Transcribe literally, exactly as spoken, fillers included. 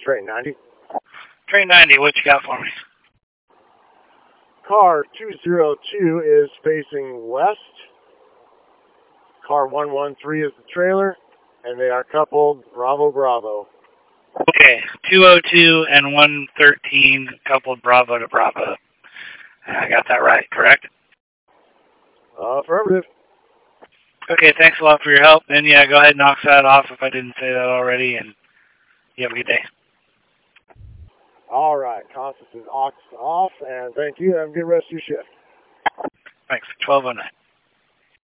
Train ninety. Train ninety, what you got for me? Car two zero two is facing west. Car one one three is the trailer, and they are coupled Bravo Bravo. Okay, two oh two and one thirteen coupled Bravo to Bravo. I got that right, correct? Affirmative. Okay, thanks a lot for your help. And yeah, go ahead and knock that off if I didn't say that already, and you have a good day. All right, Constance is off, and thank you. Have a good rest of your shift. Thanks. twelve oh nine.